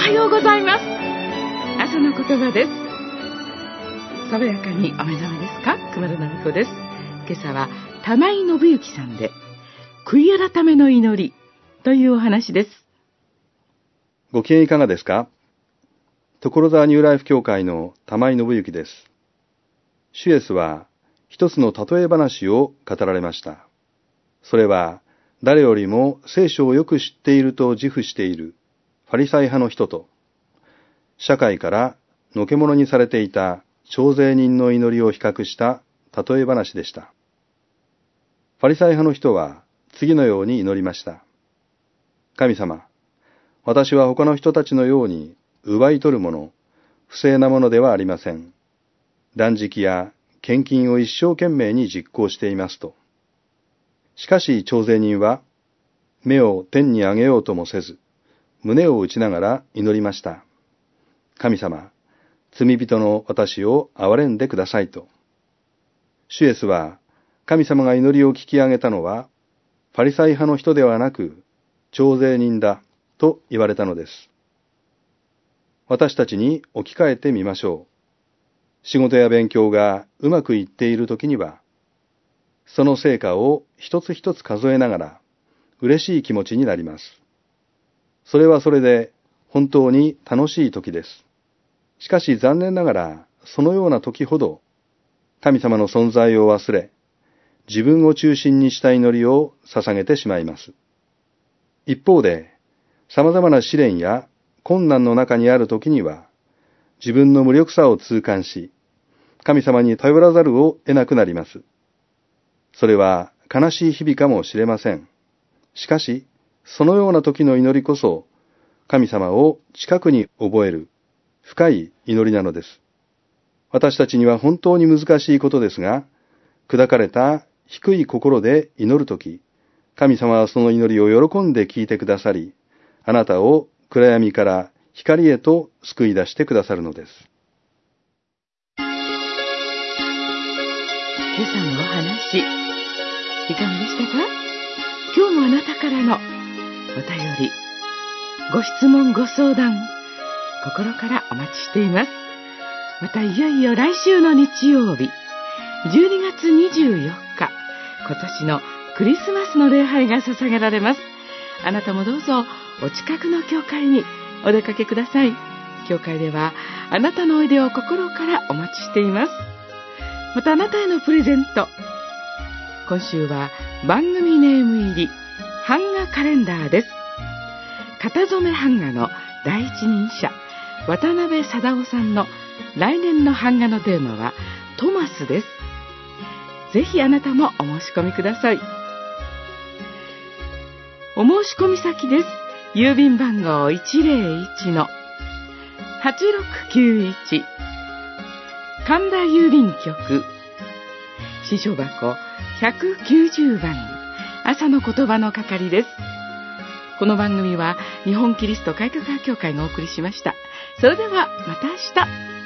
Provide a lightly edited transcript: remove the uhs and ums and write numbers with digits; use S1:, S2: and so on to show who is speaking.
S1: はようございます。朝の言葉です。爽やかにお目覚めですか？熊田奈美子です。今朝は玉井信之さんで悔い改めの祈りというお話です。
S2: ご機嫌いかがですか？所沢ニューライフ教会の玉井信之です。主イエスは一つの例え話を語られました。それは誰よりも聖書をよく知っていると自負しているファリサイ派の人と、社会からのけ者にされていた徴税人の祈りを比較した例え話でした。ファリサイ派の人は次のように祈りました。神様、私は他の人たちのように奪い取るもの、不正なものではありません。断食や献金を一生懸命に実行していますと。しかし徴税人は目を天に上げようともせず、胸を打ちながら祈りました。神様、罪人の私を憐れんでくださいと。主イエスは神様が祈りを聞き上げたのはファリサイ派の人ではなく徴税人だと言われたのです。私たちに置き換えてみましょう。仕事や勉強がうまくいっているときには、その成果を一つ一つ数えながら嬉しい気持ちになります。それはそれで本当に楽しい時です。しかし残念ながらそのような時ほど神様の存在を忘れ、自分を中心にした祈りを捧げてしまいます。一方で、様々な試練や困難の中にある時には、自分の無力さを痛感し、神様に頼らざるを得なくなります。それは悲しい日々かもしれません。しかし、そのような時の祈りこそ、神様を近くに覚える深い祈りなのです。私たちには本当に難しいことですが、砕かれた低い心で祈るとき、神様はその祈りを喜んで聞いてくださり、あなたを暗闇から光へと救い出してくださるのです。
S1: 今朝のお話、いかがでしたか？今日もあなたからのお便り、ご質問ご相談、心からお待ちしています。またいよいよ来週の日曜日、12月24日、今年のクリスマスの礼拝が捧げられます。あなたもどうぞお近くの教会にお出かけください。教会ではあなたのおいでを心からお待ちしています。またあなたへのプレゼント、今週は番組ネーム入り版画カレンダーです。型染め版画の第一人者渡辺貞夫さんの来年の版画のテーマはトマスです。ぜひあなたもお申し込みください。お申し込み先です。郵便番号 101-8691 神田郵便局支所箱190番朝の言葉の係です。この番組は日本キリスト改革派協会がお送りしました。それではまた明日。